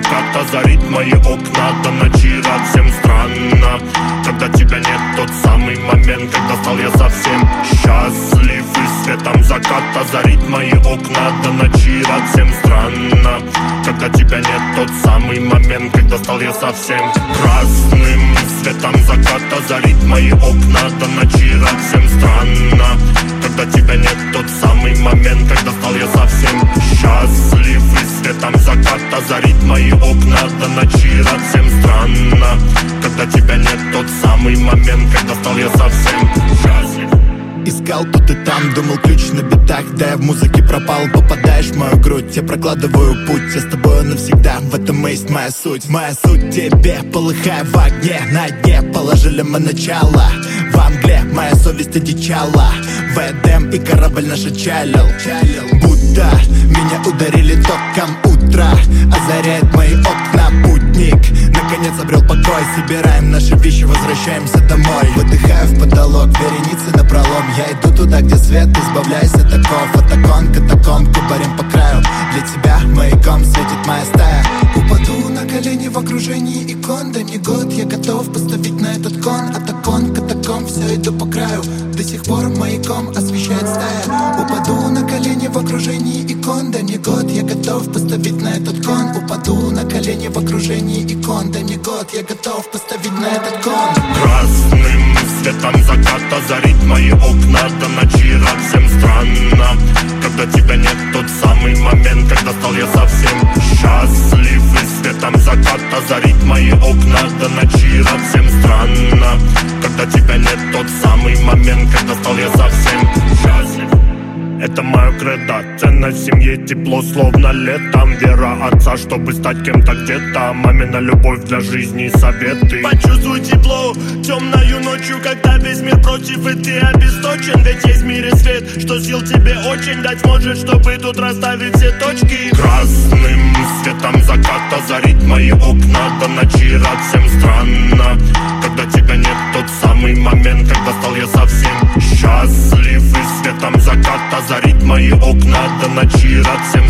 закат озарит мои окна до ночи. Рад всем странно, когда тебя нет, тот самый момент, когда стал я совсем счастлив. И светом закат озарит мои окна до ночи. Рад всем странно, когда тебя нет, тот самый момент, когда стал я совсем красным. Светом закат озарит мои окна до ночи. Рад всем странно, когда тебя нет, тот самый момент, когда стал я совсем счастлив. И светом закат озарит мои окна до ночи. Рад всем странно, когда тебя нет, тот самый момент, когда стал я совсем счастлив. Искал тут и там, думал ключ на битах, да я в музыке пропал. Попадаешь в мою грудь, я прокладываю путь. Я с тобой навсегда, в этом и есть моя суть. Моя суть тебе, полыхая в огне. На дне положили мы начало. В мгле моя совесть одичала. В Эдем и корабль наш отчалил. Будто меня ударили током утра. Озаряет мои окна путник. Наконец обрел покой, собираем наши вещи, возвращаемся домой. Выдыхаю в потолок, вереницы напролом. Я иду туда, где свет, избавляйся от оков. От окон, катакомб, кубарем по краю. Для тебя маяком светит моя стая. Упаду на колени в окружении икон. Дай мне год, я готов поставить на этот кон. От окон, катакомб, все иду по краю. До сих пор маяком освещает стая. Упаду на колени в окружении икон. Дай мне год, я готов поставить на этот кон. Упаду на колени в окружении икон. Дай мне год, я готов поставить на этот кон. Красным светом закат озарит мои окна до ночи. Рад всем странно, когда тебя нет, тот самый момент, когда стал я совсем счастлив. И светом закат озарит мои окна до ночи. Рад всем странно, когда тебя нет, тот самый момент, когда стал я совсем счастлив. Это мое кредо, ценность в семье, тепло, словно летом. Вера отца, чтобы стать кем-то где-то. Мамина любовь для жизни и советы. Почувствуй тепло темною ночью, когда весь мир против и ты обесточен. Ведь есть в мире свет, что сил тебе очень дать сможет, чтобы тут расставить все точки. Красным светом закат озарит мои окна до ночи. Рад всем странно, когда тебя нет, тот самый момент, когда стал я совсем счастлив. И светом закат озарит мои окна до ночи. Рад всем